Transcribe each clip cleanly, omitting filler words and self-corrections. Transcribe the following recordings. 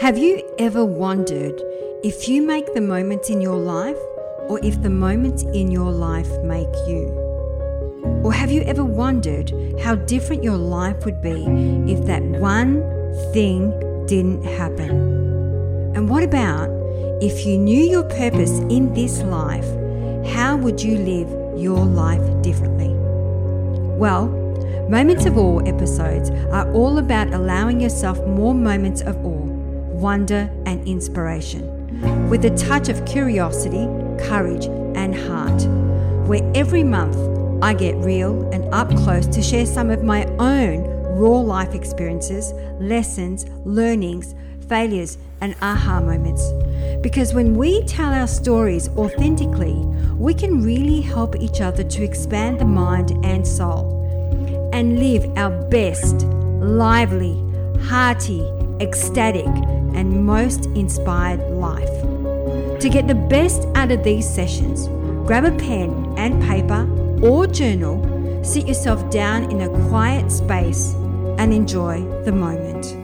Have you ever wondered if you make the moments in your life or if the moments in your life make you? Or have you ever wondered how different your life would be if that one thing didn't happen? And what about if you knew your purpose in this life, how would you live your life differently? Well, Moments of Awe episodes are all about allowing yourself more moments of awe, wonder and inspiration, with a touch of curiosity, courage and heart, where every month I get real and up close to share some of my own raw life experiences, lessons, learnings, failures and aha moments. Because when we tell our stories authentically, we can really help each other to expand the mind and soul and live our best, lively, hearty, ecstatic and most inspired life. To get the best out of these sessions, grab a pen and paper or journal, sit yourself down in a quiet space and enjoy the moment.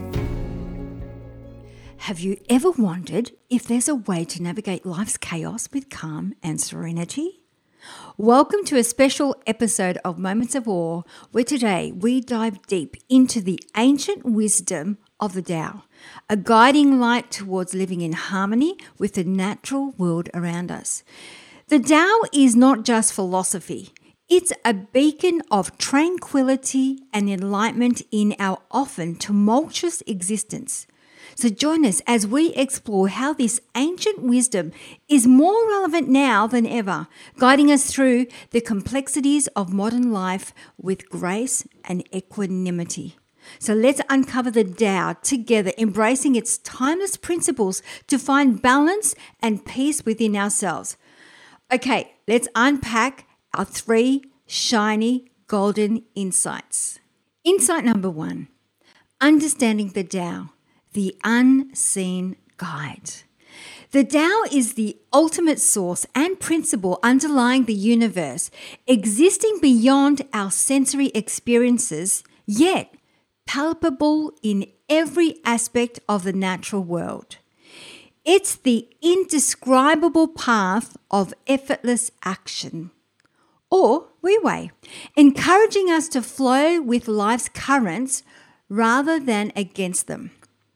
Have you ever wondered if there's a way to navigate life's chaos with calm and serenity? Welcome to a special episode of Moments of Awe, where today we dive deep into the ancient wisdom of the Tao, a guiding light towards living in harmony with the natural world around us. The Tao is not just philosophy. It's a beacon of tranquility and enlightenment in our often tumultuous existence. So join us as we explore how this ancient wisdom is more relevant now than ever, guiding us through the complexities of modern life with grace and equanimity. So let's uncover the Tao together, embracing its timeless principles to find balance and peace within ourselves. Okay, let's unpack our 3 shiny golden insights. Insight number 1, understanding the Tao, the unseen guide. The Tao is the ultimate source and principle underlying the universe, existing beyond our sensory experiences, yet palpable in every aspect of the natural world. It's the indescribable path of effortless action, or Wu Wei, encouraging us to flow with life's currents rather than against them.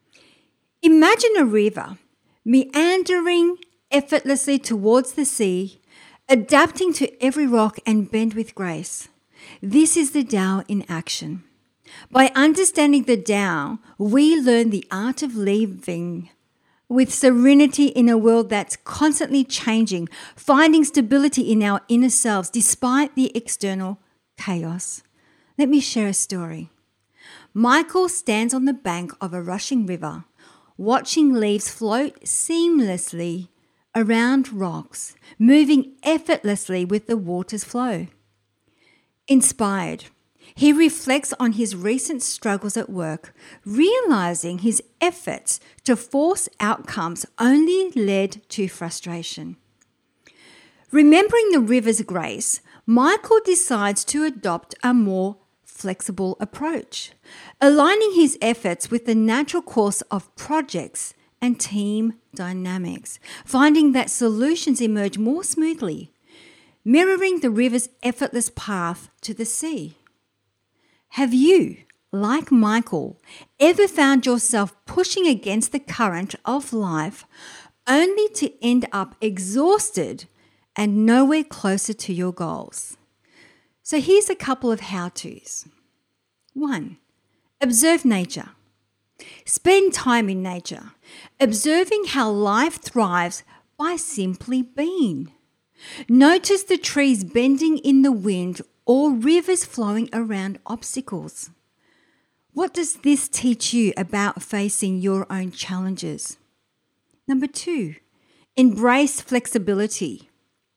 Imagine a river meandering effortlessly towards the sea, adapting to every rock and bend with grace. This is the Tao in action. By understanding the Tao, we learn the art of living with serenity in a world that's constantly changing, finding stability in our inner selves despite the external chaos. Let me share a story. Michael stands on the bank of a rushing river, watching leaves float seamlessly around rocks, moving effortlessly with the water's flow. Inspired, he reflects on his recent struggles at work, realizing his efforts to force outcomes only led to frustration. Remembering the river's grace, Michael decides to adopt a more flexible approach, aligning his efforts with the natural course of projects and team dynamics, finding that solutions emerge more smoothly, mirroring the river's effortless path to the sea. Have you, like Michael, ever found yourself pushing against the current of life only to end up exhausted and nowhere closer to your goals? So here's a couple of how-tos. 1, observe nature. Spend time in nature, observing how life thrives by simply being. Notice the trees bending in the wind or rivers flowing around obstacles. What does this teach you about facing your own challenges? Number 2, embrace flexibility.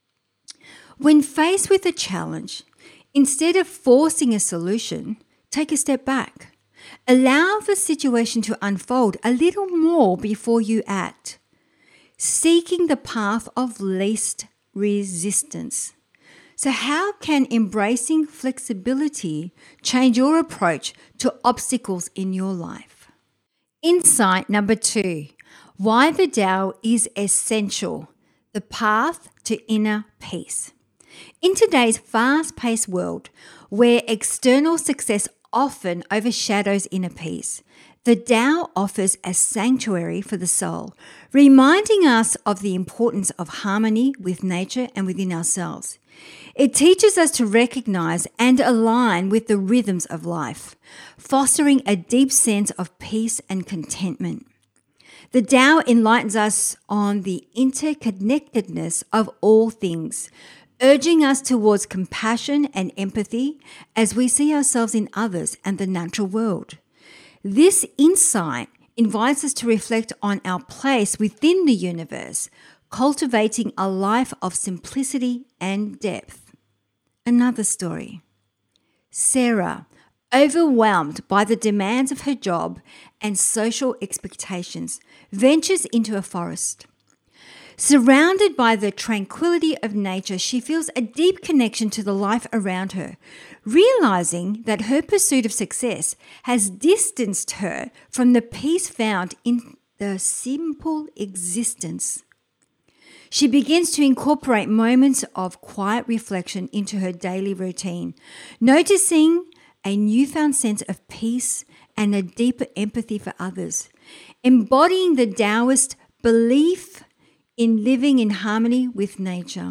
When faced with a challenge, instead of forcing a solution, take a step back. Allow the situation to unfold a little more before you act, seeking the path of least resistance. So how can embracing flexibility change your approach to obstacles in your life? Insight number 2, Why the Tao is essential, the path to inner peace. In today's fast-paced world, where external success often overshadows inner peace, the Tao offers a sanctuary for the soul, reminding us of the importance of harmony with nature and within ourselves. It teaches us to recognize and align with the rhythms of life, fostering a deep sense of peace and contentment. The Tao enlightens us on the interconnectedness of all things, urging us towards compassion and empathy as we see ourselves in others and the natural world. This insight invites us to reflect on our place within the universe, cultivating a life of simplicity and depth. Another story. Sarah, overwhelmed by the demands of her job and social expectations, ventures into a forest. Surrounded by the tranquility of nature, she feels a deep connection to the life around her, realizing that her pursuit of success has distanced her from the peace found in the simple existence. She begins to incorporate moments of quiet reflection into her daily routine, noticing a newfound sense of peace and a deeper empathy for others, embodying the Taoist belief in living in harmony with nature.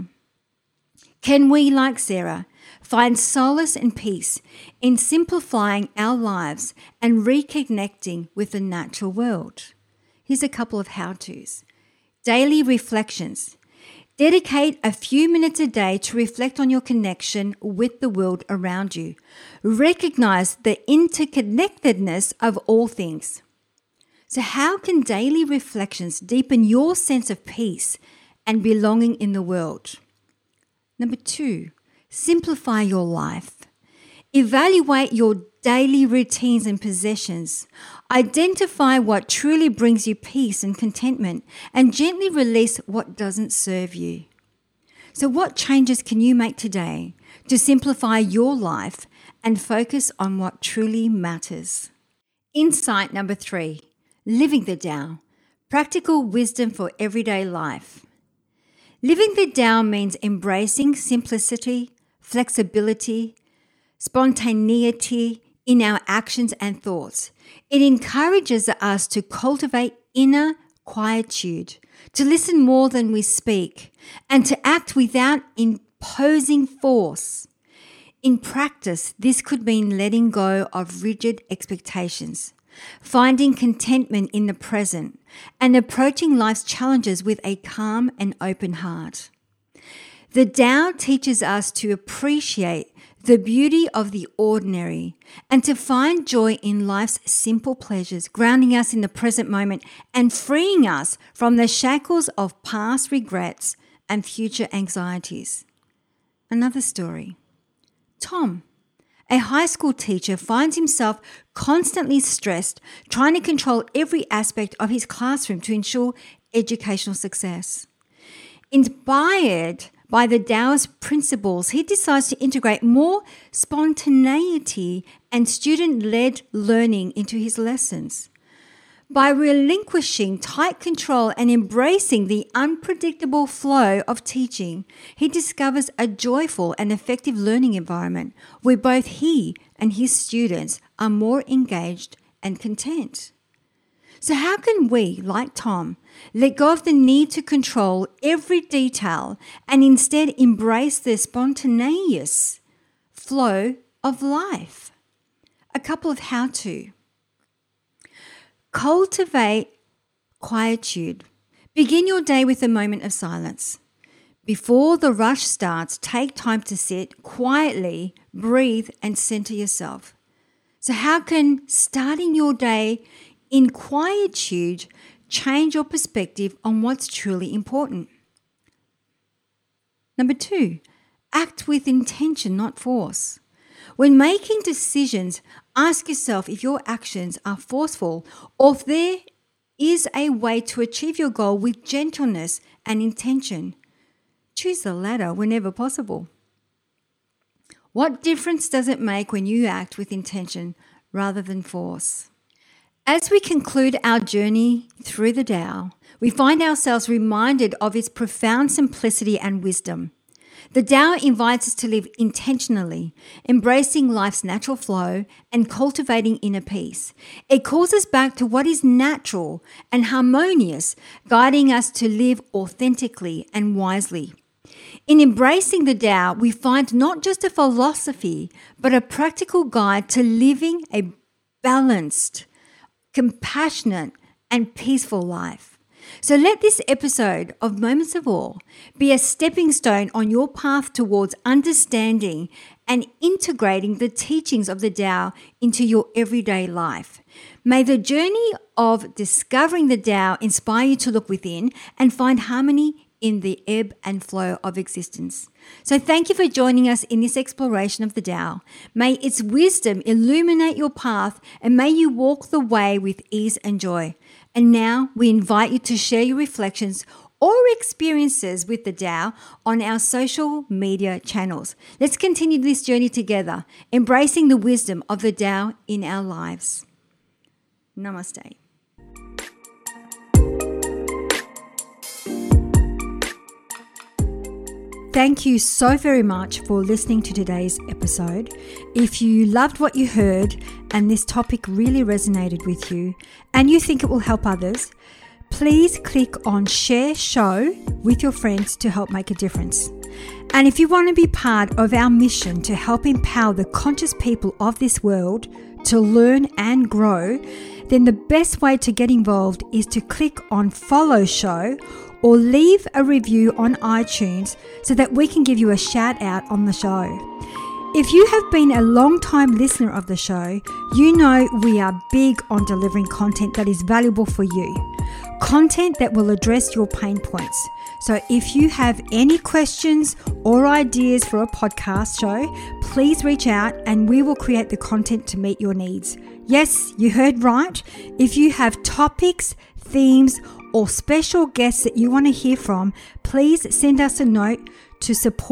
Can we, like Sarah, find solace and peace in simplifying our lives and reconnecting with the natural world? Here's a couple of how-tos. Daily reflections. Dedicate a few minutes a day to reflect on your connection with the world around you. Recognize the interconnectedness of all things. So how can daily reflections deepen your sense of peace and belonging in the world? Number 2, simplify your life. Evaluate your daily routines and possessions. Identify what truly brings you peace and contentment and gently release what doesn't serve you. So what changes can you make today to simplify your life and focus on what truly matters? Insight number 3. Living the Tao, practical wisdom for everyday life. Living the Tao means embracing simplicity, flexibility, spontaneity in our actions and thoughts. It encourages us to cultivate inner quietude, to listen more than we speak, and to act without imposing force. In practice, this could mean letting go of rigid expectations, finding contentment in the present, and approaching life's challenges with a calm and open heart. The Tao teaches us to appreciate the beauty of the ordinary and to find joy in life's simple pleasures, grounding us in the present moment and freeing us from the shackles of past regrets and future anxieties. Another story. Tom, a high school teacher, finds himself constantly stressed, trying to control every aspect of his classroom to ensure educational success. Inspired by the Taoist principles, he decides to integrate more spontaneity and student-led learning into his lessons. By relinquishing tight control and embracing the unpredictable flow of teaching, he discovers a joyful and effective learning environment where both he and his students are more engaged and content. So how can we, like Tom, let go of the need to control every detail and instead embrace the spontaneous flow of life? A couple of how-to. Cultivate quietude. Begin your day with a moment of silence. Before the rush starts, take time to sit quietly, breathe, and center yourself. So how can starting your day in quietude change your perspective on what's truly important? Number 2, act with intention, not force. When making decisions, ask yourself if your actions are forceful or if there is a way to achieve your goal with gentleness and intention. Choose the latter whenever possible. What difference does it make when you act with intention rather than force? As we conclude our journey through the Tao, we find ourselves reminded of its profound simplicity and wisdom. The Tao invites us to live intentionally, embracing life's natural flow and cultivating inner peace. It calls us back to what is natural and harmonious, guiding us to live authentically and wisely. In embracing the Tao, we find not just a philosophy, but a practical guide to living a balanced, compassionate, and peaceful life. So let this episode of Moments of Awe be a stepping stone on your path towards understanding and integrating the teachings of the Tao into your everyday life. May the journey of discovering the Tao inspire you to look within and find harmony in the ebb and flow of existence. So thank you for joining us in this exploration of the Tao. May its wisdom illuminate your path and may you walk the way with ease and joy. And now we invite you to share your reflections or experiences with the Tao on our social media channels. Let's continue this journey together, embracing the wisdom of the Tao in our lives. Namaste. Thank you so very much for listening to today's episode. If you loved what you heard and this topic really resonated with you and you think it will help others, please click on Share Show with your friends to help make a difference. And if you want to be part of our mission to help empower the conscious people of this world to learn and grow, then the best way to get involved is to click on Follow Show or leave a review on iTunes so that we can give you a shout out on the show. If you have been a long-time listener of the show, you know we are big on delivering content that is valuable for you. Content that will address your pain points. So if you have any questions or ideas for a podcast show, please reach out and we will create the content to meet your needs. Yes, you heard right. If you have topics, themes, or special guests that you want to hear from, please send us a note to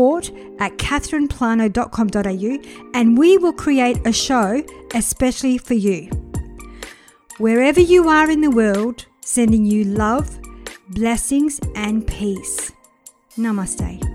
support@catherineplano.com.au and we will create a show especially for you. Wherever you are in the world, sending you love, blessings, and peace. Namaste.